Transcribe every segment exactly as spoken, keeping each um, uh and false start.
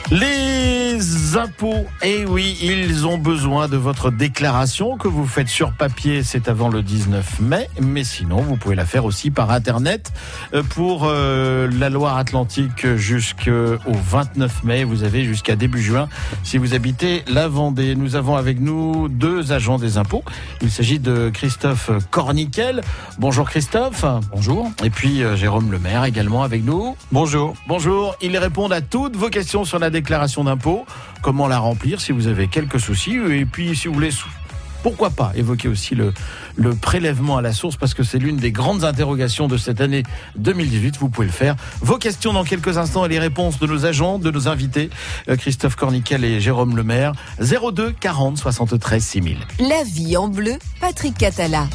Les impôts, eh oui, ils ont besoin de votre déclaration que vous faites sur papier, c'est avant le dix-neuf mai, mais sinon vous pouvez la faire aussi par internet pour euh, la Loire-Atlantique jusqu'au vingt-neuf mai. Vous avez jusqu'à début juin si vous habitez la Vendée. Nous avons avec nous deux agents des impôts. Il s'agit de Christophe Corniquel. Bonjour Christophe. Bonjour. Et puis euh, Jérôme Lemaire également avec nous. Bonjour. Bonjour. Ils répondent à toutes vos questions sur la déclaration d'impôt, comment la remplir si vous avez quelques soucis, et puis si vous voulez, pourquoi pas évoquer aussi le, le prélèvement à la source, parce que c'est l'une des grandes interrogations de cette année deux mille dix-huit, vous pouvez le faire. Vos questions dans quelques instants et les réponses de nos agents, de nos invités, Christophe Corniquel et Jérôme Lemaire, zéro deux quarante soixante-treize six mille. La vie en bleu, Patrick Catala.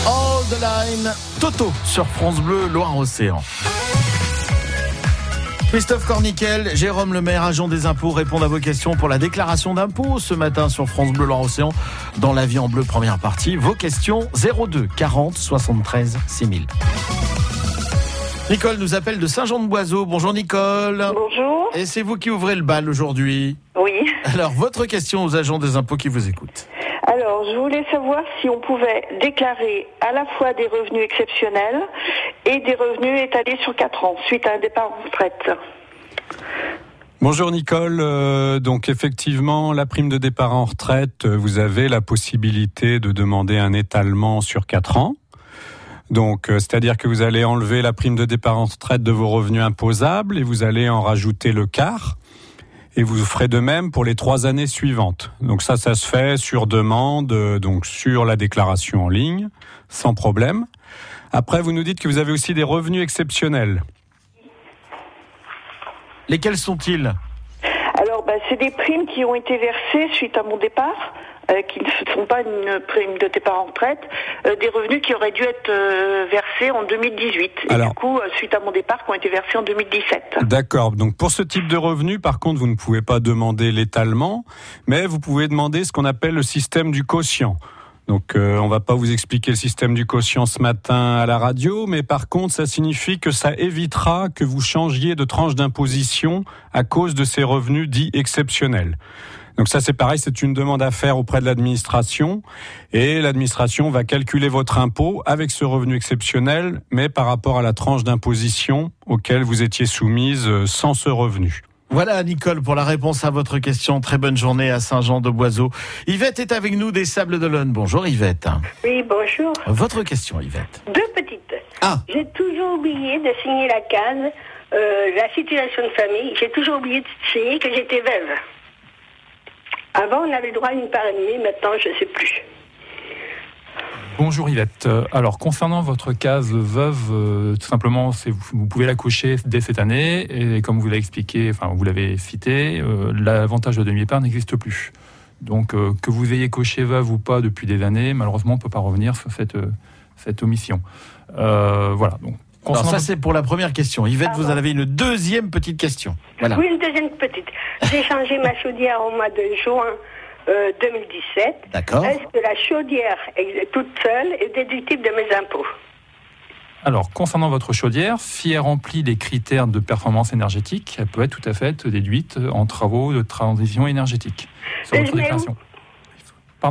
Toto sur France Bleu Loire-Océan. Christophe Corniquel, Jérôme Lemaire, agent des impôts, répondent à vos questions pour la déclaration d'impôts ce matin sur France Bleu Loire-Océan dans La Vie en Bleu, première partie. Vos questions zéro deux quarante soixante-treize six mille. Nicole nous appelle de Saint-Jean-de-Boiseau. Bonjour Nicole. Bonjour. Et c'est vous qui ouvrez le bal aujourd'hui. Oui. Alors, votre question aux agents des impôts qui vous écoutent. Alors, je voulais savoir si on pouvait déclarer à la fois des revenus exceptionnels et des revenus étalés sur quatre ans, suite à un départ en retraite. Bonjour Nicole, euh, donc effectivement, la prime de départ en retraite, vous avez la possibilité de demander un étalement sur quatre ans. Donc, euh, c'est-à-dire que vous allez enlever la prime de départ en retraite de vos revenus imposables et vous allez en rajouter le quart. Et vous ferez de même pour les trois années suivantes. Donc ça, ça se fait sur demande, donc sur la déclaration en ligne, sans problème. Après, vous nous dites que vous avez aussi des revenus exceptionnels. Lesquels sont-ils ? Alors, bah, c'est des primes qui ont été versées suite à mon départ, euh, qui ne sont pas une prime de départ en retraite, euh, des revenus qui auraient dû être euh, versés en deux mille dix-huit. Et Alors, du coup, euh, suite à mon départ, qui ont été versés en deux mille dix-sept. D'accord. Donc, pour ce type de revenus, par contre, vous ne pouvez pas demander l'étalement, mais vous pouvez demander ce qu'on appelle le système du quotient. Donc, euh, on va pas vous expliquer le système du quotient ce matin à la radio, mais par contre, ça signifie que ça évitera que vous changiez de tranche d'imposition à cause de ces revenus dits exceptionnels. Donc ça, c'est pareil, c'est une demande à faire auprès de l'administration, et l'administration va calculer votre impôt avec ce revenu exceptionnel, mais par rapport à la tranche d'imposition auquel vous étiez soumise sans ce revenu. Voilà Nicole pour la réponse à votre question. Très bonne journée à Saint-Jean-de-Boiseau. Yvette est avec nous des Sables d'Olonne. Bonjour Yvette. Oui, bonjour. Votre question Yvette. Deux petites. Ah. J'ai toujours oublié de signer la case, euh, la situation de famille. J'ai toujours oublié de signer que j'étais veuve. Avant, on avait le droit à une part et demie, maintenant, je ne sais plus. Bonjour Yvette. Alors concernant votre case veuve, euh, tout simplement, c'est, vous pouvez la cocher dès cette année et comme vous l'avez expliqué, enfin vous l'avez cité, euh, l'avantage de demi-part n'existe plus. Donc euh, que vous ayez coché veuve ou pas depuis des années, malheureusement on ne peut pas revenir sur cette, cette omission. Euh, voilà. Donc, alors ça c'est pour la première question. Yvette, Pardon. Vous en avez une deuxième petite question. Voilà. Oui, une deuxième petite. J'ai changé ma chaudière au mois de juin. Euh, deux mille dix-sept. D'accord. Est-ce que la chaudière toute seule est déductible de mes impôts ? Alors, concernant votre chaudière, si elle remplit les critères de performance énergétique, elle peut être tout à fait déduite en travaux de transition énergétique. Sur votre déclaration. Pardon ?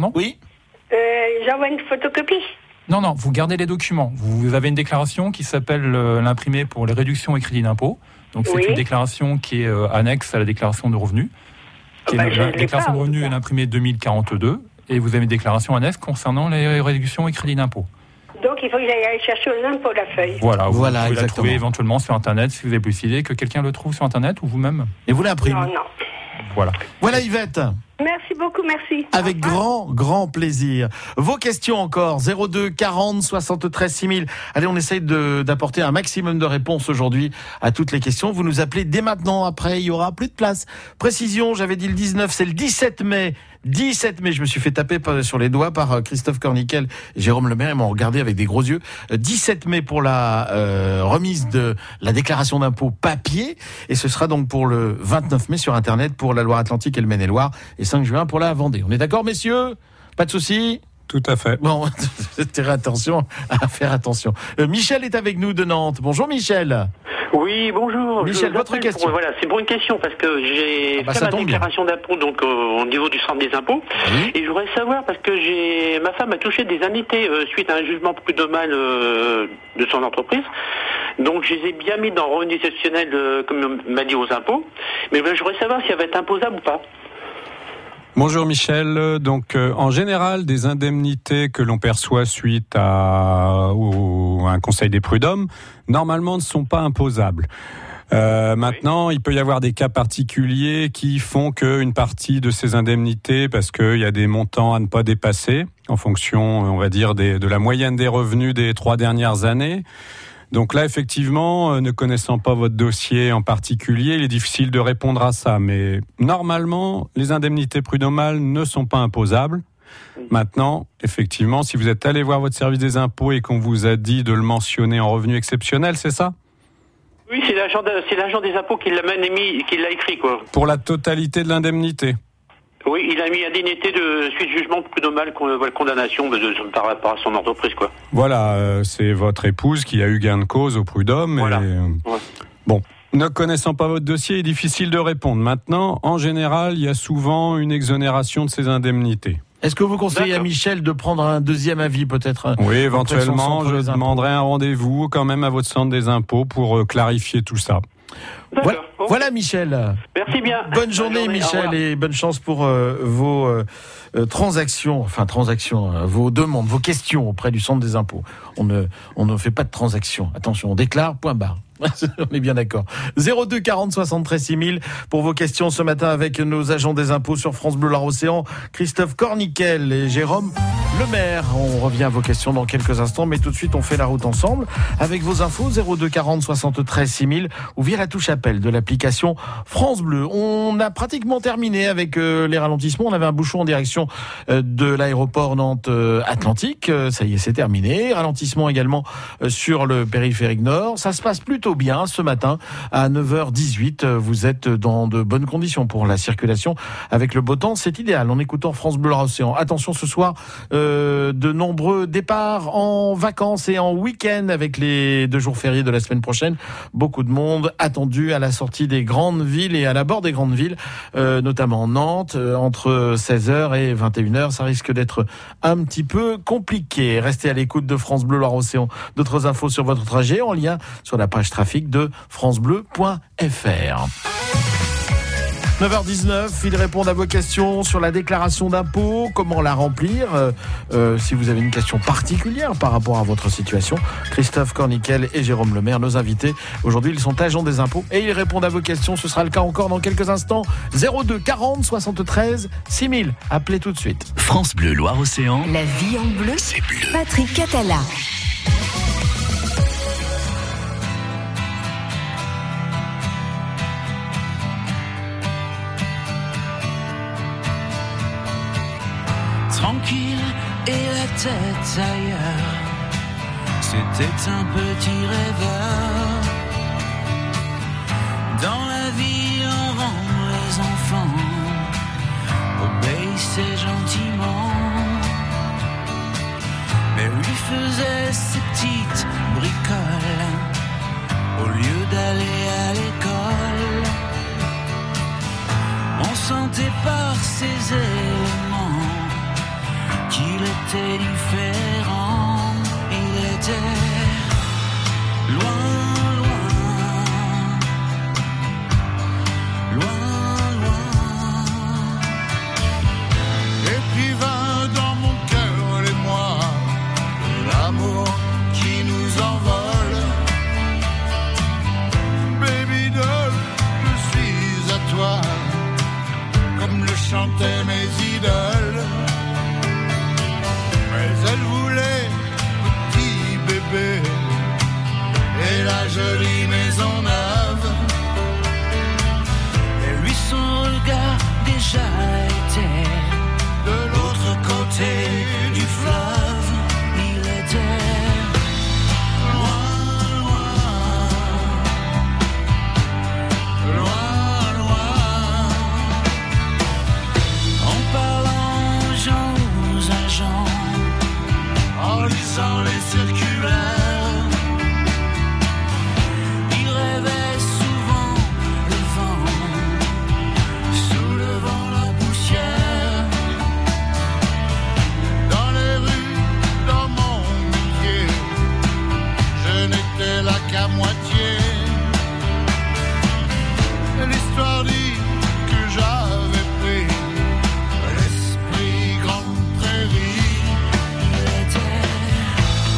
Oui. Euh, j'envoie une photocopie ? Non, non, vous gardez les documents. Vous avez une déclaration qui s'appelle euh, l'imprimé pour les réductions et crédits d'impôt. Donc, c'est oui. une déclaration qui est euh, annexe à la déclaration de revenus. Qui est bah, la déclaration pas, de revenus est imprimée deux mille quarante-deux et vous avez une déclaration annexe concernant les réductions et crédits d'impôt. Donc il faut que j'aille aller chercher aux impôts la feuille. Voilà, vous voilà, pouvez exactement. la trouver éventuellement sur Internet si vous avez décidé que quelqu'un le trouve sur Internet ou vous-même. Et vous l'imprimez. Non, non. Voilà. Voilà Yvette. Merci beaucoup, merci. Avec grand, grand plaisir. Vos questions encore, zéro deux quarante soixante-treize six mille. Allez, on essaye de, d'apporter un maximum de réponses aujourd'hui à toutes les questions. Vous nous appelez dès maintenant, après, il y aura plus de place. Précision, j'avais dit le dix-neuf, c'est le dix-sept mai. dix-sept mai, je me suis fait taper sur les doigts par Christophe Corniquel et Jérôme Lemaire, ils m'ont regardé avec des gros yeux. dix-sept mai pour la euh, remise de la déclaration d'impôt papier, et ce sera donc pour le vingt-neuf mai sur Internet pour la Loire-Atlantique et le Maine-et-Loire, et cinq juin pour la Vendée. On est d'accord, messieurs ? Pas de soucis ? Tout à fait. Bon, attention à faire attention. Euh, Michel est avec nous de Nantes. Bonjour Michel. Oui, bonjour. Michel, votre question. Pour, voilà, c'est pour une question parce que j'ai ah bah fait ma déclaration bien. d'impôt donc euh, au niveau du centre des impôts oui. Et je voudrais savoir parce que j'ai ma femme a touché des indemnités euh, suite à un jugement prud'homal euh, de son entreprise. Donc je les ai bien mis dans revenu exceptionnel euh, comme on m'a dit aux impôts. Mais ben, je voudrais savoir si elle va être imposable ou pas. Bonjour Michel. Donc euh, en général, des indemnités que l'on perçoit suite à, au, à un conseil des prud'hommes, normalement ne sont pas imposables. Euh, maintenant, oui. il peut y avoir des cas particuliers qui font qu'une partie de ces indemnités, parce qu'il y a des montants à ne pas dépasser, en fonction, on va dire, des, de la moyenne des revenus des trois dernières années. Donc là, effectivement, ne connaissant pas votre dossier en particulier, il est difficile de répondre à ça. Mais normalement, les indemnités prud'homales ne sont pas imposables. Maintenant, effectivement, si vous êtes allé voir votre service des impôts et qu'on vous a dit de le mentionner en revenu exceptionnel, c'est ça ? Oui, c'est l'agent, de, c'est l'agent des impôts qui l'a même émis, qui l'a écrit, quoi. Pour la totalité de l'indemnité. Oui, il a mis indemnité de suite jugement prud'homal, condamnation de, de, par rapport à son entreprise, quoi. Voilà, euh, c'est votre épouse qui a eu gain de cause au prud'homme. Voilà. Et, euh, ouais. Bon, ne connaissant pas votre dossier, il est difficile de répondre. Maintenant, en général, il y a souvent une exonération de ces indemnités. Est-ce que vous conseillez D'accord. à Michel de prendre un deuxième avis, peut-être? Oui, éventuellement, je demanderai un rendez-vous quand même à votre centre des impôts pour euh, clarifier tout ça. Voilà, okay. Voilà, Michel. Merci bien. Bonne journée, bonne journée Michel, et bonne chance pour euh, vos euh, euh, transactions, enfin transactions, euh, vos demandes, vos questions auprès du centre des impôts. On ne, on ne fait pas de transactions. Attention, on déclare, point barre. On est bien d'accord. zéro deux quarante soixante-treize six mille pour vos questions ce matin avec nos agents des impôts sur France Bleu Loire-Océan, Christophe Corniquel et Jérôme Lemaire. On revient à vos questions dans quelques instants, mais tout de suite on fait la route ensemble avec vos infos zéro deux quarante soixante-treize six mille ou via la touche appel de l'application France Bleu. On a pratiquement terminé avec euh, les ralentissements. On avait un bouchon en direction euh, de l'aéroport Nantes-Atlantique. Euh, ça y est, c'est terminé. Ralentissement également euh, sur le périphérique nord. Ça se passe plutôt bien ce matin à neuf heures dix-huit. Vous êtes dans de bonnes conditions pour la circulation. Avec le beau temps, c'est idéal en écoutant France Bleu Loire-Océan. Attention ce soir, euh, de nombreux départs en vacances et en week-end avec les deux jours fériés de la semaine prochaine. Beaucoup de monde attendu à la sortie des grandes villes et à l'abord des grandes villes, euh, notamment Nantes, euh, entre seize heures et vingt et une heures. Ça risque d'être un petit peu compliqué. Restez à l'écoute de France Bleu Loire-Océan. D'autres infos sur votre trajet en lien sur la page trafic de francebleu point f r. neuf heures dix-neuf, ils répondent à vos questions sur la déclaration d'impôt, comment la remplir, euh, euh, si vous avez une question particulière par rapport à votre situation. Christophe Corniquel et Jérôme Lemaire, nos invités. Aujourd'hui, ils sont agents des impôts et ils répondent à vos questions. Ce sera le cas encore dans quelques instants. zéro deux quarante soixante-treize six mille. Appelez tout de suite. France Bleu Loire-Océan. La vie en bleu, c'est bleu. Patrick Catala. Tranquille et la tête ailleurs, c'était un petit rêveur. Dans la vie on rend les enfants, obéissez gentiment. Mais lui faisait ses petites bricoles au lieu d'aller à l'école. On sentait par ses éléments qu'il était différent, il était loin, loin, loin, loin. Et puis vint dans mon cœur les mois, l'amour qui nous envole. Baby doll, je suis à toi, comme le chantaient mes idoles. Mais elle voulait petit bébé et la jolie maison neuve. Et lui son regard déjà était de l'autre côté du fleuve. Il était loin, loin, loin, loin. En parlant aux gens, aux agents, en lisant les circulaires, il rêvait souvent le vent, soulevant la poussière. Dans les rues, dans mon métier, je n'étais là qu'à moitié. L'histoire dit que j'avais pris l'esprit grande prairie. Il était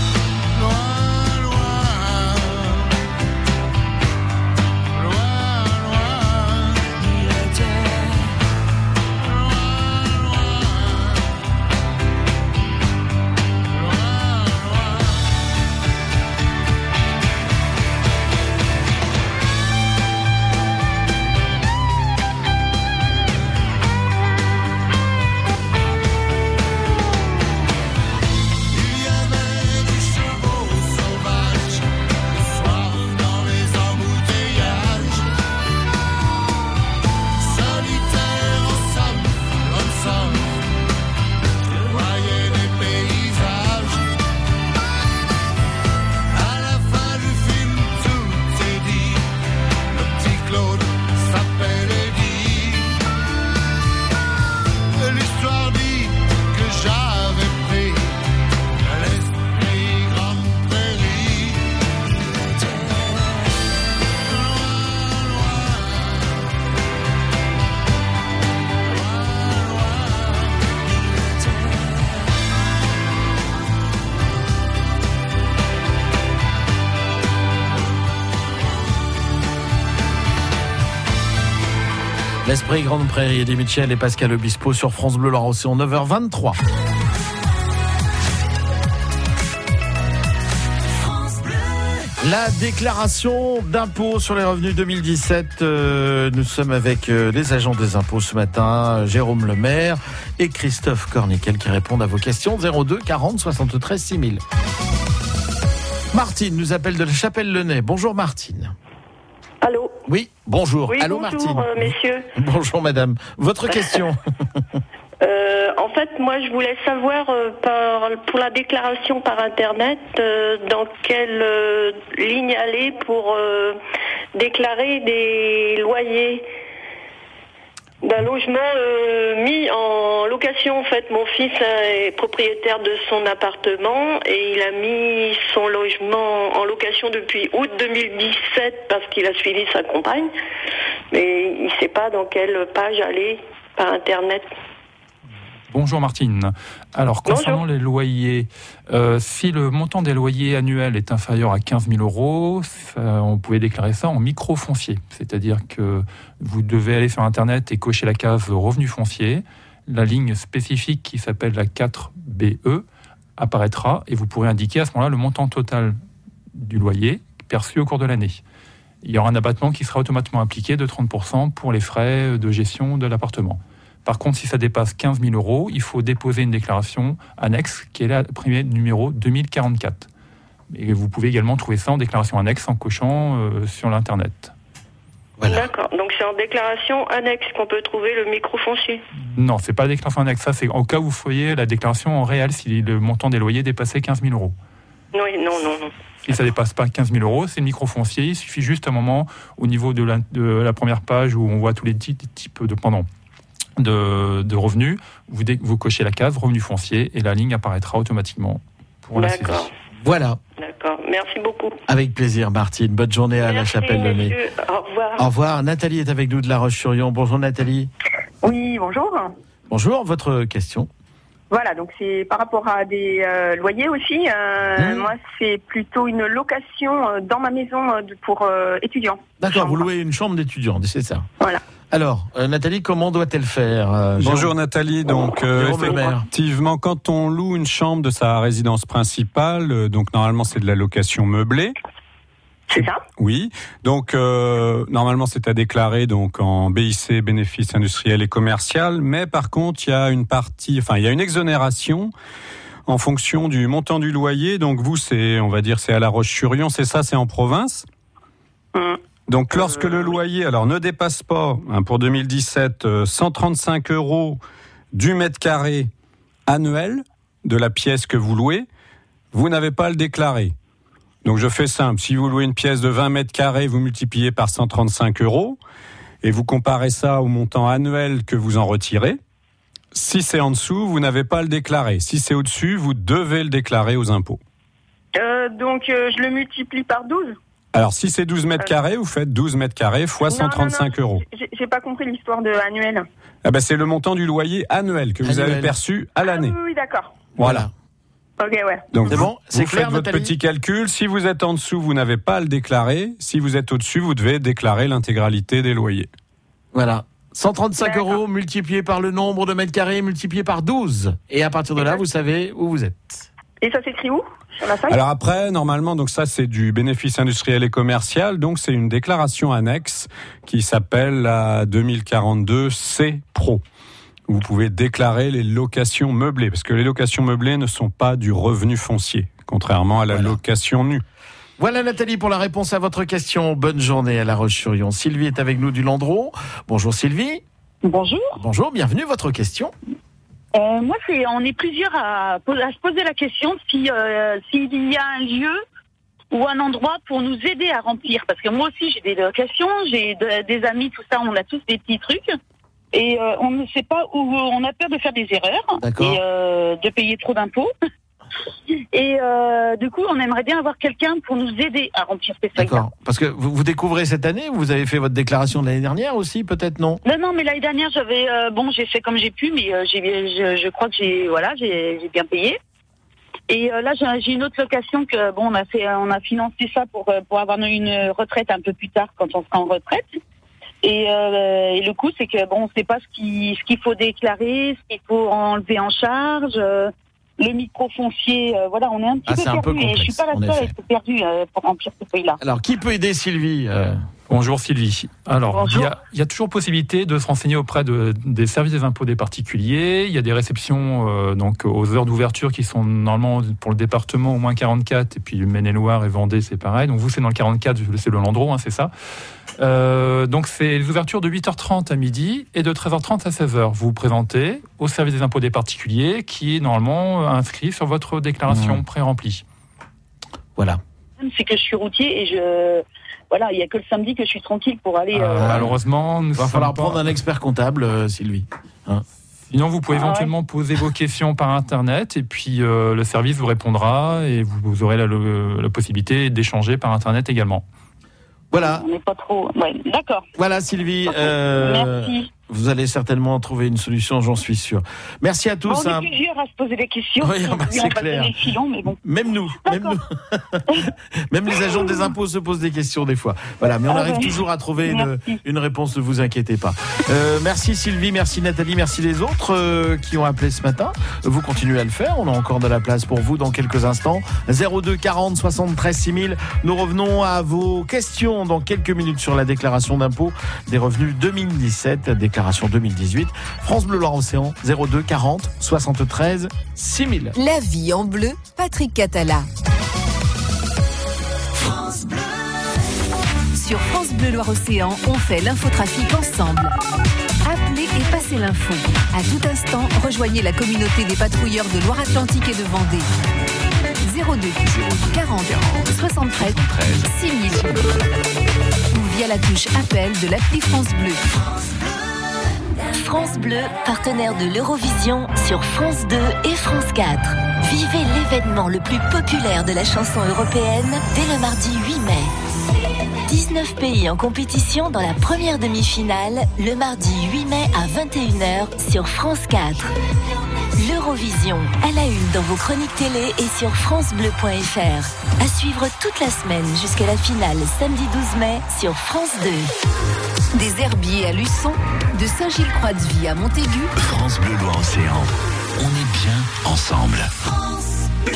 L'Esprit Grande Prairie, Eddie Mitchell et Pascal Obispo sur France Bleu Loire-Océan, neuf heures vingt-trois. La déclaration d'impôt sur les revenus deux mille dix-sept, euh, nous sommes avec euh, les agents des impôts ce matin, Jérôme Lemaire et Christophe Corniquel qui répondent à vos questions. Zéro deux quarante soixante-treize six mille. Martine nous appelle de la Chapelle-le-Nez. Bonjour Martine. Allô. Oui, bonjour. Oui, Allô bonjour, Martine. euh, messieurs. Bonjour madame. Votre question. Euh, en fait, moi, je voulais savoir euh, par, pour la déclaration par Internet, euh, dans quelle euh, ligne aller pour euh, déclarer des loyers d'un logement euh, mis en location. En fait, mon fils est propriétaire de son appartement et il a mis son logement en location depuis août deux mille dix-sept parce qu'il a suivi sa compagne, mais il ne sait pas dans quelle page aller par Internet. Bonjour Martine. Alors concernant Bonjour. les loyers, euh, si le montant des loyers annuels est inférieur à quinze mille euros, ça, on pouvait déclarer ça en micro-foncier. C'est-à-dire que vous devez aller sur Internet et cocher la case revenu foncier. La ligne spécifique qui s'appelle la quatre B E apparaîtra et vous pourrez indiquer à ce moment-là le montant total du loyer perçu au cours de l'année. Il y aura un abattement qui sera automatiquement appliqué de trente pour cent pour les frais de gestion de l'appartement. Par contre, si ça dépasse quinze mille euros, il faut déposer une déclaration annexe qui est la première numéro deux mille quarante-quatre. Et vous pouvez également trouver ça en déclaration annexe en cochant euh, sur l'Internet. Voilà. D'accord, donc c'est en déclaration annexe qu'on peut trouver le microfoncier. Non, c'est pas la déclaration annexe, ça c'est au cas où vous feriez la déclaration en réel si le montant des loyers dépassait quinze mille euros. Oui, non, non, non. Si ça ne dépasse pas quinze mille euros, c'est le microfoncier. Il suffit juste un moment au niveau de la, de la première page où on voit tous les types de pendant. De, de revenus, vous, dé, vous cochez la case revenu foncier et la ligne apparaîtra automatiquement pour la D'accord. saisie. Voilà. D'accord, merci beaucoup. Avec plaisir Martine, bonne journée à merci, la Chapelle-le-Nez. Au revoir. Au revoir, Nathalie est avec nous de La Roche-sur-Yon. Bonjour Nathalie. Oui, bonjour. Bonjour, votre question. Voilà, donc c'est par rapport à des euh, loyers aussi. Euh, mmh. Moi, c'est plutôt une location euh, dans ma maison euh, pour euh, étudiants. D'accord, chambre. Vous louez une chambre d'étudiant, c'est ça. Voilà. Alors, euh, Nathalie, comment doit-elle faire euh, Bonjour Nathalie, donc euh, effectivement, quand on loue une chambre de sa résidence principale, euh, donc normalement c'est de la location meublée. C'est ça ? Oui, donc euh, normalement c'est à déclarer donc en B I C, bénéfice industriel et commercial, mais par contre il y a une partie, enfin il y a une exonération en fonction du montant du loyer. Donc vous c'est, on va dire c'est à La Roche-sur-Yon, c'est ça, c'est en province. Mmh. Donc, lorsque le loyer, alors ne dépasse pas, hein, pour deux mille dix-sept, euh, cent trente-cinq euros du mètre carré annuel de la pièce que vous louez, vous n'avez pas à le déclarer. Donc, je fais simple. Si vous louez une pièce de vingt mètres carrés, vous multipliez par cent trente-cinq euros et vous comparez ça au montant annuel que vous en retirez. Si c'est en dessous, vous n'avez pas à le déclarer. Si c'est au-dessus, vous devez le déclarer aux impôts. Euh, donc, euh, je le multiplie par douze ? Alors, si c'est douze mètres carrés, vous faites douze mètres carrés fois cent trente-cinq euros. J'ai, j'ai pas compris l'histoire de annuel. Ah ben, c'est le montant du loyer annuel que vous annuel. avez perçu à l'année. Ah oui, oui, d'accord. Voilà. Ok, ouais. Donc, c'est vous, bon, c'est vous clair, faites votre Nathalie petit calcul. Si vous êtes en dessous, vous n'avez pas à le déclarer. Si vous êtes au-dessus, vous devez déclarer l'intégralité des loyers. Voilà. cent trente-cinq euros multiplié par le nombre de mètres carrés multiplié par douze. Et à partir de là, vous savez où vous êtes. Et ça s'écrit où ? Sur la feuille ? Alors après, normalement, donc ça c'est du bénéfice industriel et commercial, donc c'est une déclaration annexe qui s'appelle la deux mille quarante-deux C Pro. Vous pouvez déclarer les locations meublées, parce que les locations meublées ne sont pas du revenu foncier, contrairement à la voilà. location nue. Voilà Nathalie pour la réponse à votre question. Bonne journée à La Roche-sur-Yon. Sylvie est avec nous du Landreau. Bonjour Sylvie. Bonjour. Bonjour, bienvenue, votre question. Euh, moi, c'est, on est plusieurs à, à se poser la question si euh, s'il y a un lieu ou un endroit pour nous aider à remplir. Parce que moi aussi, j'ai des locations, j'ai de, des amis, tout ça, on a tous des petits trucs. Et euh, on ne sait pas où, on a peur de faire des erreurs D'accord. et euh, de payer trop d'impôts. Et euh, du coup, on aimerait bien avoir quelqu'un pour nous aider à remplir ces feuilles. D'accord. Parce que vous, vous découvrez cette année, vous avez fait votre déclaration de l'année dernière aussi, peut-être non ? Non, non, mais l'année dernière, j'avais euh, bon, j'ai fait comme j'ai pu, mais euh, j'ai, je, je crois que j'ai, voilà, j'ai, j'ai bien payé. Et euh, là, j'ai, j'ai une autre location que bon, on a fait, on a financé ça pour pour avoir une retraite un peu plus tard quand on sera en retraite. Et, euh, et le coup, c'est que bon, on ne sait pas ce qu'il, ce qu'il faut déclarer, ce qu'il faut enlever en charge. Euh, le micro-foncier, euh, voilà, on est un petit ah, peu perdu. Un peu et je suis pas la seule à être perdue euh, pour remplir ce feuille-là. Alors, qui peut aider Sylvie euh... Bonjour Sylvie. Alors, il y, a, il y a toujours possibilité de se renseigner auprès de, des services des impôts des particuliers. Il y a des réceptions euh, donc aux heures d'ouverture qui sont normalement pour le département au moins quarante-quatre, et puis Maine-et-Loire et Vendée, c'est pareil. Donc vous, c'est dans le quarante-quatre, c'est le Landreau, hein, c'est ça. Euh, donc c'est les ouvertures de huit heures trente à midi et de treize heures trente à seize heures. Vous vous présentez au service des impôts des particuliers qui est normalement inscrit sur votre déclaration mmh. pré-remplie. Voilà. C'est que je suis routier et je... Voilà, il n'y a que le samedi que je suis tranquille pour aller... Euh, euh... Malheureusement... Il va falloir pas... prendre un expert comptable, euh, Sylvie. Hein. Sinon, vous pouvez ah, éventuellement ouais. poser vos questions par Internet et puis euh, le service vous répondra et vous, vous aurez la, le, la possibilité d'échanger par Internet également. Voilà. On n'est pas trop... Ouais, d'accord. Voilà, Sylvie. Okay. Euh... Merci. Vous allez certainement trouver une solution, j'en suis sûr. Merci à tous. Bon, on est hein. plusieurs à se poser des questions. Oui, bah, c'est on clair. Les filons, mais bon. Même nous, même nous. Même les agents des impôts se posent des questions des fois. Voilà, mais on ah arrive ouais. toujours à trouver une, une réponse. Ne vous inquiétez pas. Euh, merci Sylvie, merci Nathalie, merci les autres euh, qui ont appelé ce matin. Vous continuez à le faire. On a encore de la place pour vous dans quelques instants. zéro deux quarante soixante-treize six mille. Nous revenons à vos questions dans quelques minutes sur la déclaration d'impôt des revenus deux mille dix-sept, déclaration deux mille dix-huit. France Bleu Loire-Océan, zéro deux quarante soixante-treize six mille. La vie en bleu, Patrick Catala. France Bleu. Sur France Bleu Loire-Océan, on fait l'infotrafic ensemble. Appelez et passez l'info. À tout instant, rejoignez la communauté des patrouilleurs de Loire-Atlantique et de Vendée. zéro deux quarante soixante-treize six mille. Ou via la touche appel de l'appli France Bleu. France Bleu, partenaire de l'Eurovision sur France deux et France quatre. Vivez l'événement le plus populaire de la chanson européenne dès le mardi huit mai. dix-neuf pays en compétition dans la première demi-finale, le mardi huit mai à vingt et une heures sur France quatre. L'Eurovision, à la une dans vos chroniques télé et sur francebleu point f r. À suivre toute la semaine jusqu'à la finale samedi douze mai sur France deux. Des herbiers à Luçon, de Saint-Gilles-Croix-de-Vie à Montaigu. France Bleu Loire-Océan, on est bien ensemble. France Bleu.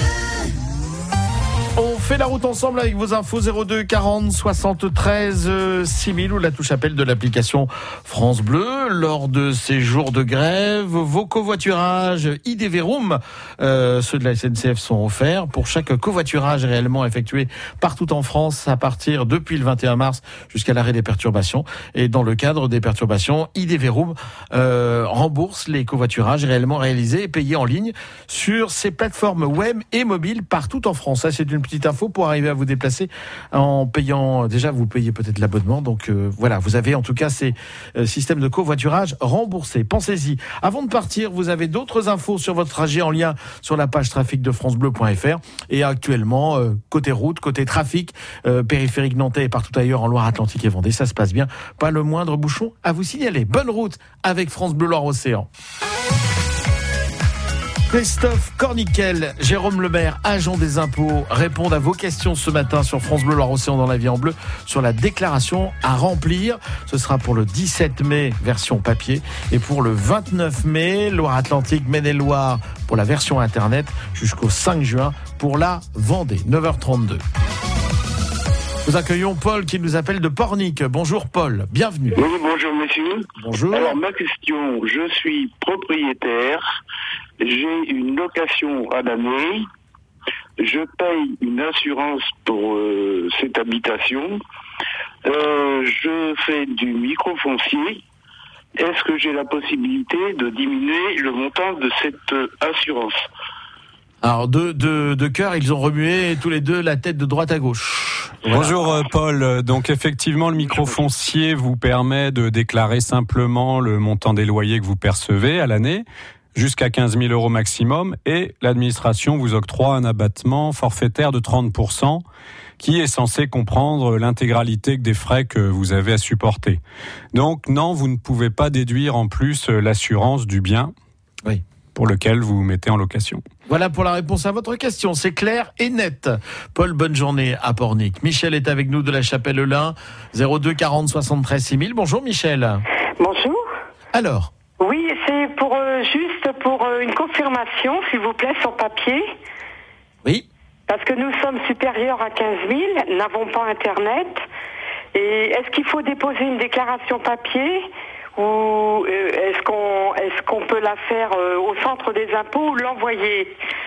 On fait la route ensemble avec vos infos zéro deux quarante soixante-treize six mille ou la touche appel de l'application France Bleu. Lors de ces jours de grève, vos covoiturages I D V Room, euh, ceux de la S N C F sont offerts pour chaque covoiturage réellement effectué partout en France à partir depuis le vingt et un mars jusqu'à l'arrêt des perturbations. Et dans le cadre des perturbations, I D V Room euh, rembourse les covoiturages réellement réalisés et payés en ligne sur ses plateformes web et mobiles partout en France. Ça, c'est une petite info pour arriver à vous déplacer en payant, déjà vous payez peut-être l'abonnement, donc euh, voilà, vous avez en tout cas ces euh, systèmes de covoiturage remboursés. Pensez-y. Avant de partir, vous avez d'autres infos sur votre trajet en lien sur la page trafic de francebleu point f r et actuellement euh, côté route, côté trafic, euh, périphérique nantais et partout ailleurs en Loire-Atlantique et Vendée, ça se passe bien. Pas le moindre bouchon à vous signaler. Bonne route avec France Bleu Loire-Océan. Christophe Corniquel, Jérôme Lemaire, agent des impôts, répondent à vos questions ce matin sur France Bleu Loire-Océan dans la vie en bleu sur la déclaration à remplir. Ce sera pour le dix-sept mai, version papier, et pour le vingt-neuf mai, Loire-Atlantique, Maine-et-Loire pour la version internet, jusqu'au cinq juin pour la Vendée, neuf heures trente-deux. Nous accueillons Paul qui nous appelle de Pornic. Bonjour Paul, bienvenue. Oui, bonjour monsieur. Bonjour. Alors ma question, je suis propriétaire, j'ai une location à l'année, je paye une assurance pour euh, cette habitation, euh, je fais du microfoncier. Est-ce que j'ai la possibilité de diminuer le montant de cette euh, assurance ? Alors, de, de, de cœur, ils ont remué tous les deux la tête de droite à gauche. Voilà. Bonjour Paul. Donc effectivement, le microfoncier vous permet de déclarer simplement le montant des loyers que vous percevez à l'année, jusqu'à quinze mille euros maximum, et l'administration vous octroie un abattement forfaitaire de trente pour cent qui est censé comprendre l'intégralité des frais que vous avez à supporter. Donc non, vous ne pouvez pas déduire en plus l'assurance du bien. Oui. pour lequel vous mettez en location. Voilà pour la réponse à votre question. C'est clair et net. Paul, bonne journée à Pornic. Michel est avec nous de la Chapelle-Lin. zéro deux quarante soixante-treize six mille. Bonjour Michel. Bonjour. Alors. Oui, c'est pour euh, juste pour euh, une confirmation, s'il vous plaît, sur papier. Oui. Parce que nous sommes supérieurs à quinze mille, n'avons pas Internet. Et est-ce qu'il faut déposer une déclaration papier ou euh, est-ce qu'on est-ce qu'on peut la faire euh, au centre des impôts ou l'envoyer ?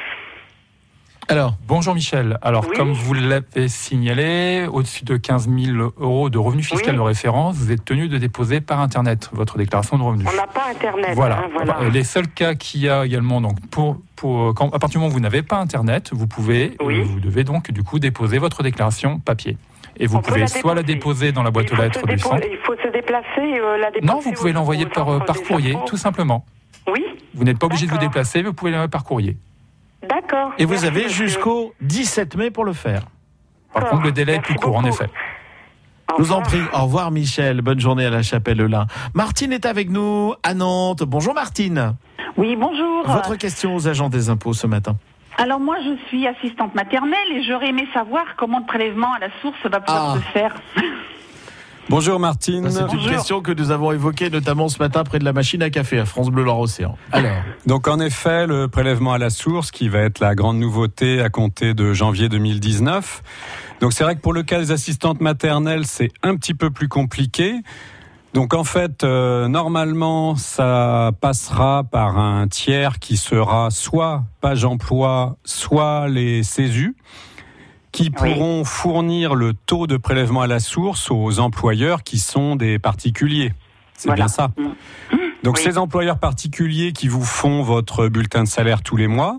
Alors, bonjour Michel. Alors, oui. Comme vous l'avez signalé, au-dessus de quinze mille euros de revenus fiscaux oui. de référence, vous êtes tenu de déposer par Internet votre déclaration de revenus. On n'a pas Internet. Voilà. Hein, voilà. Les seuls cas qu'il y a également, donc, pour, pour, quand, à partir du moment où vous n'avez pas Internet, vous pouvez, oui. euh, vous devez donc, du coup, déposer votre déclaration papier. Et vous on pouvez la soit la déposer dans la boîte aux lettres du centre. Il faut se déplacer, euh, la déposer. Non, vous pouvez l'envoyer par, par courrier, tout simplement. Oui. Vous n'êtes pas obligé D'accord. de vous déplacer, vous pouvez l'envoyer par courrier. D'accord. Et vous avez jusqu'au dix-sept mai pour le faire. Par contre, le délai est plus court, en effet. Je vous en prie. Au revoir, Michel. Bonne journée à la Chapelle-Lin. Martine est avec nous à Nantes. Bonjour, Martine. Oui, bonjour. Votre question aux agents des impôts ce matin. Alors, moi, je suis assistante maternelle et j'aurais aimé savoir comment le prélèvement à la source va pouvoir ah. se faire. Bonjour Martine. C'est Bonjour. une question que nous avons évoquée notamment ce matin près de la machine à café à France Bleu Loire-Océan. Alors, donc en effet, le prélèvement à la source qui va être la grande nouveauté à compter de janvier deux mille dix-neuf. Donc c'est vrai que pour le cas des assistantes maternelles, c'est un petit peu plus compliqué. Donc en fait, euh, normalement, ça passera par un tiers qui sera soit Page Emploi, soit les CESU, qui pourront oui. fournir le taux de prélèvement à la source aux employeurs qui sont des particuliers. C'est voilà. bien ça. Donc oui. ces employeurs particuliers qui vous font votre bulletin de salaire tous les mois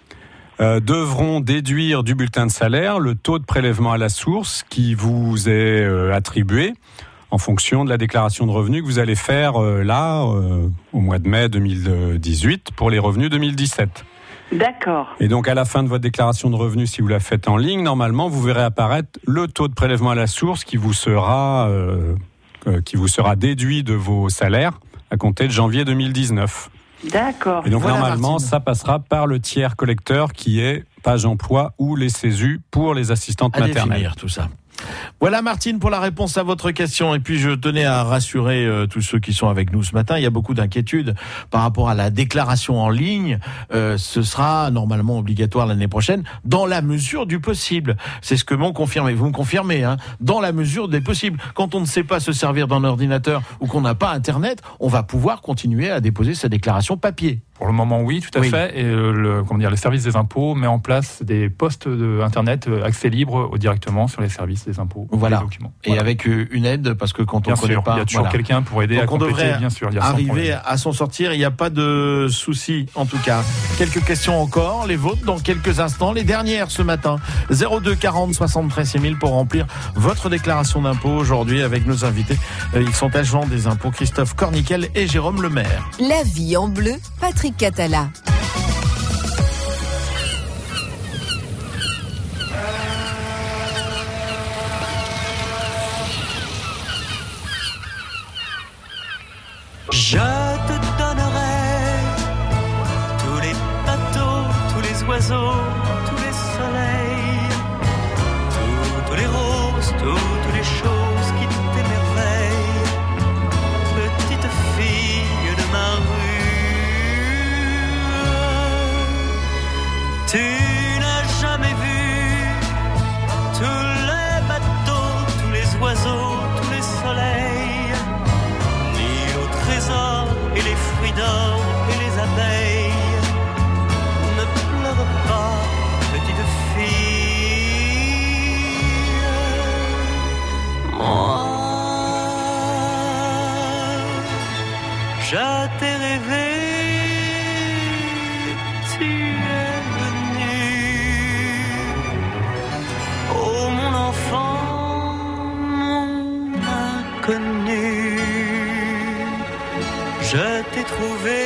euh, devront déduire du bulletin de salaire le taux de prélèvement à la source qui vous est euh, attribué en fonction de la déclaration de revenus que vous allez faire euh, là, euh, au mois de mai deux mille dix-huit, pour les revenus deux mille dix-sept. D'accord. Et donc, à la fin de votre déclaration de revenus, si vous la faites en ligne, normalement, vous verrez apparaître le taux de prélèvement à la source qui vous sera, euh, euh, qui vous sera déduit de vos salaires à compter de janvier deux mille dix-neuf. D'accord. Et donc, voilà, normalement, Martine. ça passera par le tiers collecteur qui est Page Emploi ou les CESU pour les assistantes à maternelles. Définir tout ça. Voilà Martine pour la réponse à votre question. Et puis je tenais à rassurer euh, tous ceux qui sont avec nous ce matin. Il y a beaucoup d'inquiétudes par rapport à la déclaration en ligne. Euh, ce sera normalement obligatoire l'année prochaine dans la mesure du possible. C'est ce que m'ont confirmé. Vous me confirmez, hein, dans la mesure des possibles. Quand on ne sait pas se servir d'un ordinateur ou qu'on n'a pas Internet, on va pouvoir continuer à déposer sa déclaration papier. Pour le moment, oui, tout à oui. fait. Et le, comment dire, le service des impôts met en place des postes de Internet accès libre directement sur les services des impôts. Voilà. Documents. Et voilà. avec une aide, parce que quand bien on ne connaît sûr, pas, il y a toujours voilà. quelqu'un pour aider. Donc à compléter, on devrait bien sûr, arriver à s'en sortir. Il n'y a pas de souci, en tout cas. Quelques questions encore, les vôtres dans quelques instants, les dernières ce matin. zéro deux quarante soixante-treize six mille pour remplir votre déclaration d'impôt aujourd'hui avec nos invités. Ils sont agents des impôts Christophe Corniquel et Jérôme Lemaire. La vie en bleu, Patrick Catala. Je te donnerai tous les bateaux, tous les oiseaux, tous les soleils, toutes les roses, toutes les choses qui t'émerveillent, petite fille de ma rue. Tu n'as jamais vu tous les bateaux, tous les oiseaux, tous les soleils, et les fruits d'or et les abeilles. Ne pleure pas, petite fille. Moi, je t'ai rêvé, tu es venu. Oh mon enfant, mon inconnu. Je t'ai trouvé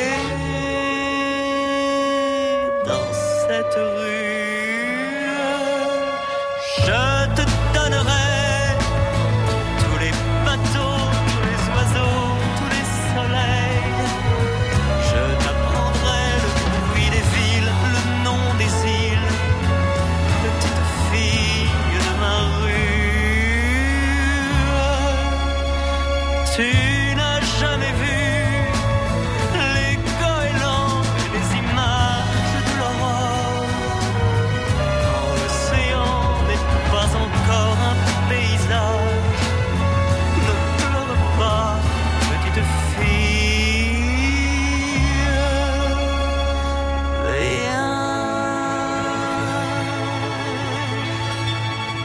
dans cette rue. Je te donnerai tous les bateaux, tous les oiseaux, tous les soleils. Je t'apprendrai le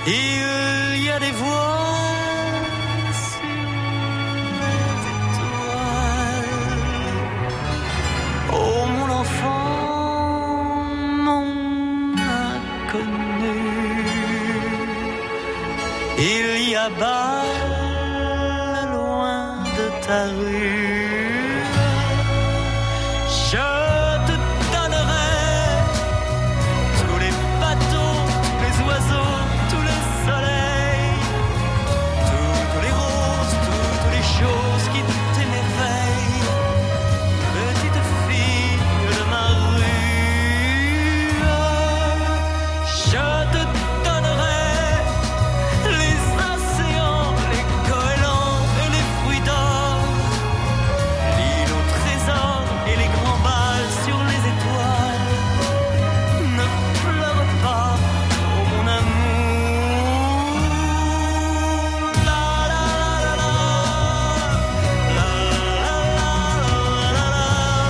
Il y a des voiles sur les étoiles. Oh mon enfant, mon inconnu, il y a bas loin de ta rue, je te donnerai tous les bateaux, tous les oiseaux, tout le soleil, toutes les roses, toutes les choses qui t'émerveillent, petite fille de ma rue. Je te donnerai les océans, les goélands et les fruits d'or, l'île au trésor et les grands bals sur les étoiles. Ne pleure pas, oh mon amour. La la la la la, la la la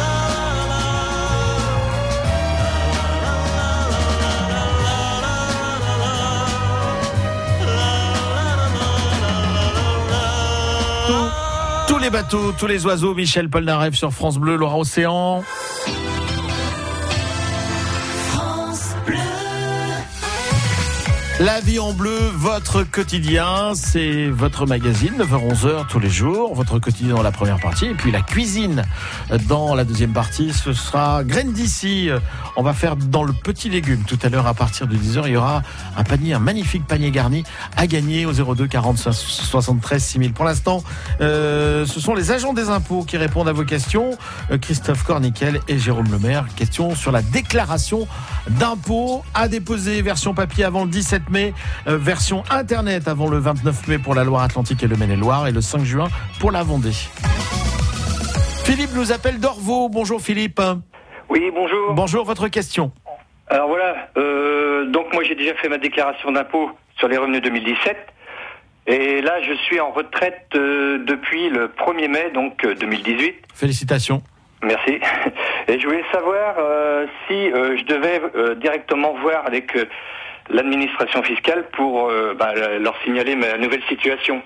Tous, tous les bateaux, tous les oiseaux, Michel Polnareff sur France Bleu, Loire-Océan. La vie en bleu, votre quotidien, c'est votre magazine, neuf heures onze heures tous les jours, votre quotidien dans la première partie, et puis la cuisine dans la deuxième partie, ce sera graines d'ici. On va faire dans le petit légume. Tout à l'heure, à partir de dix heures, il y aura un panier, un magnifique panier garni à gagner au zéro deux quarante soixante-treize six mille. Pour l'instant, euh, ce sont les agents des impôts qui répondent à vos questions. Euh, Christophe Corniquel et Jérôme Lemaire. Question sur la déclaration d'impôts à déposer, version papier avant le dix-sept mai, euh, version internet avant le vingt-neuf mai pour la Loire-Atlantique et le Maine-et-Loire, et le cinq juin pour la Vendée. Philippe nous appelle d'Orvaux. Bonjour Philippe. Oui, bonjour. Bonjour, votre question. Alors voilà, euh, donc moi j'ai déjà fait ma déclaration d'impôt sur les revenus deux mille dix-sept, et là je suis en retraite euh, depuis le premier mai, donc euh, deux mille dix-huit. Félicitations. Merci. Et je voulais savoir euh, si euh, je devais euh, directement voir avec euh, l'administration fiscale pour euh, bah, leur signaler ma nouvelle situation.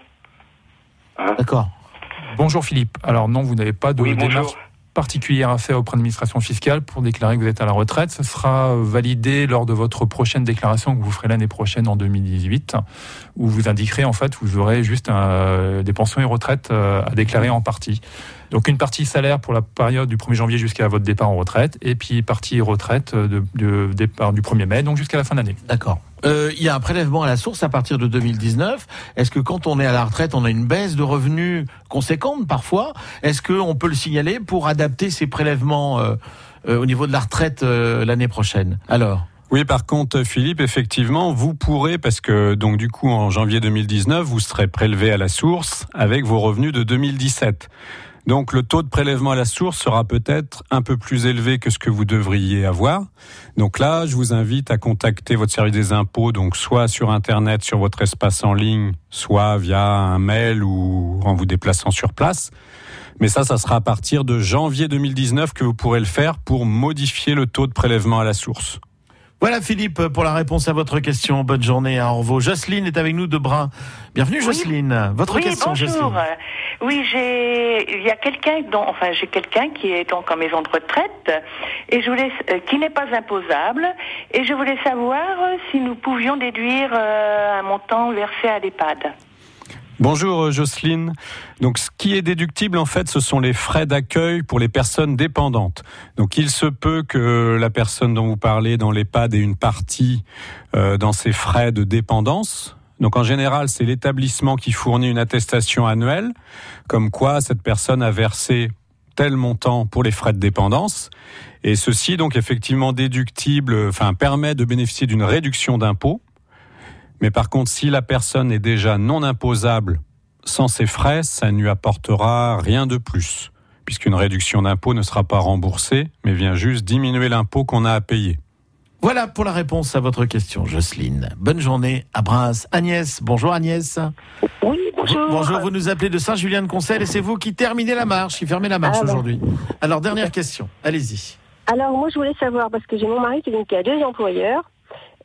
Hein? D'accord. Bonjour Philippe. Alors non, vous n'avez pas de oui, démarche bonjour. particulière à faire auprès de l'administration fiscale pour déclarer que vous êtes à la retraite. Ce sera validé lors de votre prochaine déclaration que vous ferez l'année prochaine en deux mille dix-huit, où vous indiquerez en fait vous aurez juste un, des pensions et retraites à déclarer en partie. Donc une partie salaire pour la période du premier janvier jusqu'à votre départ en retraite, et puis partie retraite de, de départ du premier mai, donc jusqu'à la fin de l'année. D'accord. Euh, il y a un prélèvement à la source à partir de deux mille dix-neuf. Est-ce que quand on est à la retraite, on a une baisse de revenus conséquente parfois? Est-ce qu'on peut le signaler pour adapter ces prélèvements euh, euh, au niveau de la retraite euh, l'année prochaine? Alors oui, par contre, Philippe, effectivement, vous pourrez, parce que donc du coup, en janvier deux mille dix-neuf, vous serez prélevé à la source avec vos revenus de deux mille dix-sept. Donc le taux de prélèvement à la source sera peut-être un peu plus élevé que ce que vous devriez avoir. Donc là, je vous invite à contacter votre service des impôts, donc soit sur Internet, sur votre espace en ligne, soit via un mail ou en vous déplaçant sur place. Mais ça, ça sera à partir de janvier deux mille dix-neuf que vous pourrez le faire pour modifier le taux de prélèvement à la source. Voilà Philippe pour la réponse à votre question. Bonne journée à Orvaux. Jocelyne est avec nous de Brun. Bienvenue oui. Jocelyne. Votre oui, question bonjour. Jocelyne. Oui, j'ai il y a quelqu'un dont enfin j'ai quelqu'un qui est donc en maison de retraite et je voulais euh, qui n'est pas imposable et je voulais savoir euh, si nous pouvions déduire euh, un montant versé à l'EHPAD. Bonjour Jocelyne. Donc ce qui est déductible en fait ce sont les frais d'accueil pour les personnes dépendantes. Donc il se peut que la personne dont vous parlez dans l'EHPAD ait une partie euh, dans ses frais de dépendance. Donc en général c'est l'établissement qui fournit une attestation annuelle comme quoi cette personne a versé tel montant pour les frais de dépendance. Et ceci donc effectivement déductible, enfin permet de bénéficier d'une réduction d'impôt. Mais par contre, si la personne est déjà non imposable sans ces frais, ça ne lui apportera rien de plus, puisqu'une réduction d'impôt ne sera pas remboursée, mais vient juste diminuer l'impôt qu'on a à payer. Voilà pour la réponse à votre question, Jocelyne. Bonne journée à Reims. Agnès, bonjour Agnès. Oui, bonjour. Bonjour, vous nous appelez de Saint-Julien-de-Concelles et c'est vous qui terminez la marche, qui fermez la marche ah, aujourd'hui. Alors, dernière question, allez-y. Alors, moi je voulais savoir, parce que j'ai mon mari qui, qui a deux employeurs,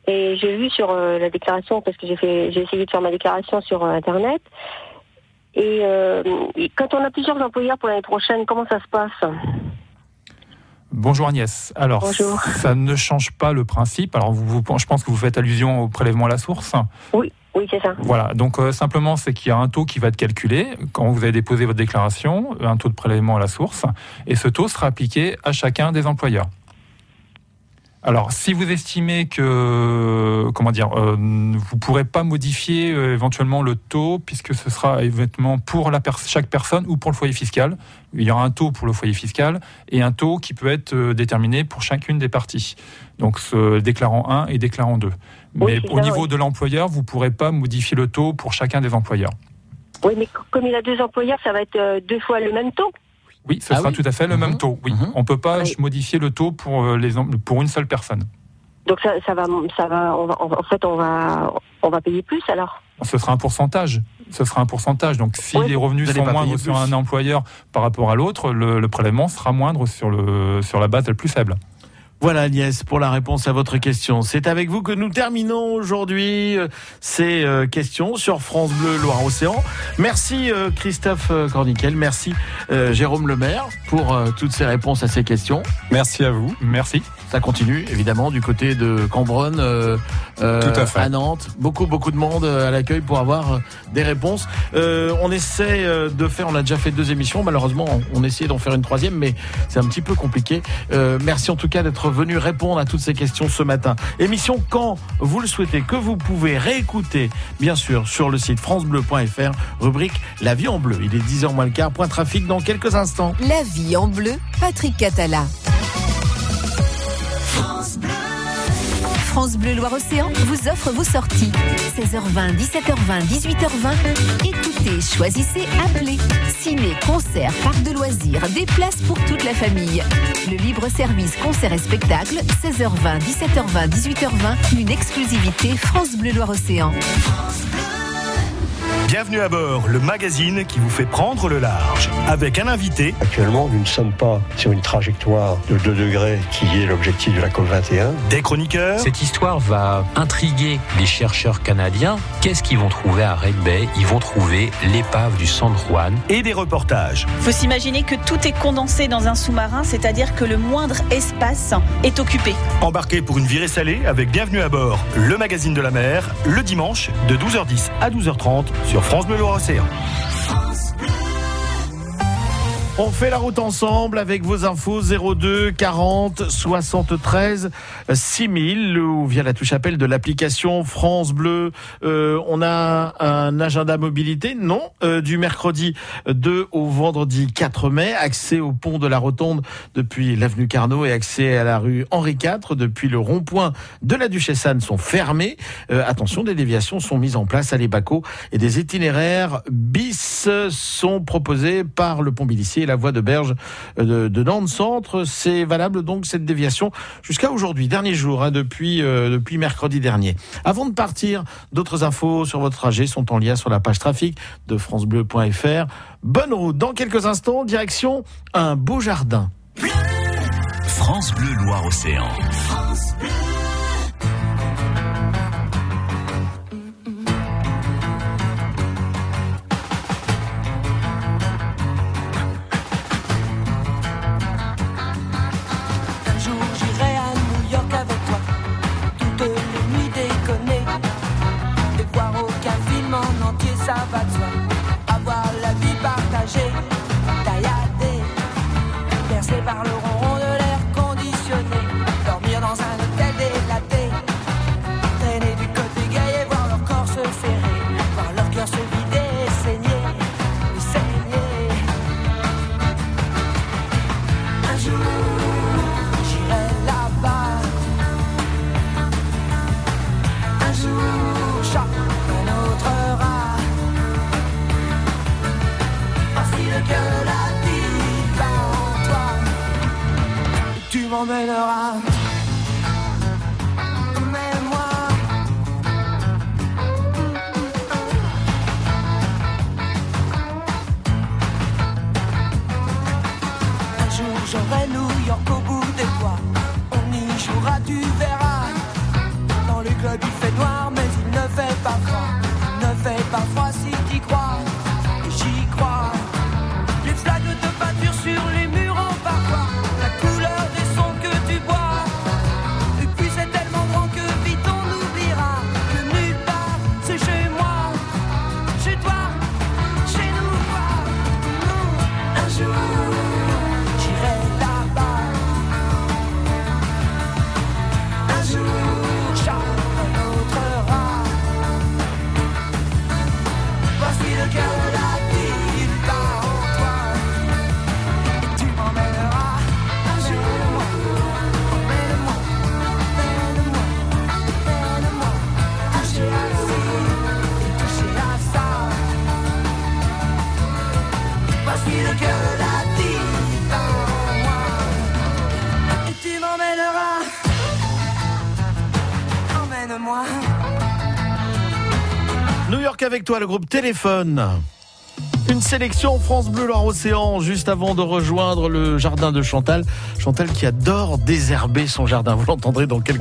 Et j'ai vu sur euh, la déclaration, parce que j'ai fait, j'ai essayé de faire ma déclaration sur euh, Internet. Et, euh, et quand on a plusieurs employeurs pour l'année prochaine, comment ça se passe ? Bonjour Agnès. Alors, Bonjour. Ça ne change pas le principe. Alors, vous, vous, je pense que vous faites allusion au prélèvement à la source. Oui, oui, c'est ça. Voilà. Donc, euh, simplement, c'est qu'il y a un taux qui va être calculé quand vous avez déposé votre déclaration, un taux de prélèvement à la source, et ce taux sera appliqué à chacun des employeurs. Alors, si vous estimez que, comment dire, euh, vous ne pourrez pas modifier euh, éventuellement le taux, puisque ce sera éventuellement pour la pers- chaque personne ou pour le foyer fiscal, il y aura un taux pour le foyer fiscal et un taux qui peut être euh, déterminé pour chacune des parties. Donc, ce déclarant un et déclarant deux. Mais oui, au ça, niveau oui. de l'employeur, vous ne pourrez pas modifier le taux pour chacun des employeurs. Oui, mais comme il a deux employeurs, ça va être euh, deux fois le même taux. Oui, ce Ah sera oui tout à fait le mmh. même taux. Oui. Mmh. On ne peut pas oui. modifier le taux pour, les, pour une seule personne. Donc ça, ça va, ça va, on va, en fait, on va, on va payer plus alors. Ce sera un pourcentage. Ce sera un pourcentage. Donc, si oui. les revenus sont moindres sur un employeur par rapport à l'autre, le, le prélèvement sera moindre sur, le, sur la base la plus faible. Voilà Agnès pour la réponse à votre question. C'est avec vous que nous terminons aujourd'hui ces questions sur France Bleu Loire-Océan. Merci Christophe Corniquel, merci Jérôme Lemaire pour toutes ces réponses à ces questions. Merci à vous. Merci. Ça continue évidemment du côté de Cambronne, euh, euh, Tout à fait. à Nantes. Beaucoup beaucoup de monde à l'accueil pour avoir des réponses. Euh, on essaie de faire, on a déjà fait deux émissions. Malheureusement, on, on essaie d'en faire une troisième, mais c'est un petit peu compliqué. Euh, merci en tout cas d'être venu répondre à toutes ces questions ce matin. Émission quand vous le souhaitez, que vous pouvez réécouter, bien sûr, sur le site francebleu point f r, rubrique La vie en bleu. Il est dix heures moins le quart, point trafic dans quelques instants. La vie en bleu, Patrick Catala. France Bleu. France Bleu Loire-Océan vous offre vos sorties. seize heures vingt, dix-sept heures vingt, dix-huit heures vingt. Écoutez, choisissez, appelez. Ciné, concert, parc de loisirs, des places pour toute la famille. Le libre-service concert et spectacle, seize heures vingt, dix-sept heures vingt, dix-huit heures vingt. Une exclusivité France Bleu Loire-Océan. Bienvenue à bord, le magazine qui vous fait prendre le large. Avec un invité. Actuellement, nous ne sommes pas sur une trajectoire de deux degrés qui est l'objectif de la COP vingt et un. Des chroniqueurs. Cette histoire va intriguer les chercheurs canadiens. Qu'est-ce qu'ils vont trouver à Red Bay ? Ils vont trouver l'épave du San Juan. Et des reportages. Il faut s'imaginer que tout est condensé dans un sous-marin, c'est-à-dire que le moindre espace est occupé. Embarquez pour une virée salée avec Bienvenue à bord, le magazine de la mer, le dimanche de douze heures dix à douze heures trente sur France Bleu Loire-Océan. On fait la route ensemble avec vos infos zéro deux quarante soixante-treize six mille ou via la touche appel de l'application France Bleu. Euh, on a un agenda mobilité, non, euh, du mercredi deux au vendredi quatre mai. Accès au pont de la Rotonde depuis l'avenue Carnot et accès à la rue Henri quatre depuis le rond-point de la Duchesse Anne sont fermés. Euh, attention, des déviations sont mises en place à l'Ébaco et des itinéraires bis sont proposés par le pont Bilissier et la voie de Berge de, de Nantes Centre. C'est valable donc cette déviation jusqu'à aujourd'hui, dernier jour, hein, depuis, euh, depuis mercredi dernier. Avant de partir, d'autres infos sur votre trajet sont en lien sur la page trafic de francebleu point f r. Bonne route. Dans quelques instants, direction un beau jardin. Bleu. France Bleu Loire-Océan. France Bleu. Ça va de soi, avoir la vie partagée, tailladée, percée par le ronron de l'air conditionné, dormir dans un hôtel délaté, traîner du côté gay et voir leur corps se serrer, voir leur cœur se vider et saigner, et saigner. Un jour, j'irai là-bas, un jour, choc, un autre rat. Que la vie dans toi, tu m'emmèneras. Mais moi, un jour j'aurai New York au bout des doigts. On y jouera, tu verras, dans le club. New York avec toi, le groupe Téléphone. Une sélection France Bleu Loire-Océan, juste avant de rejoindre le jardin de Chantal. Chantal qui adore désherber son jardin. Vous l'entendrez dans quelques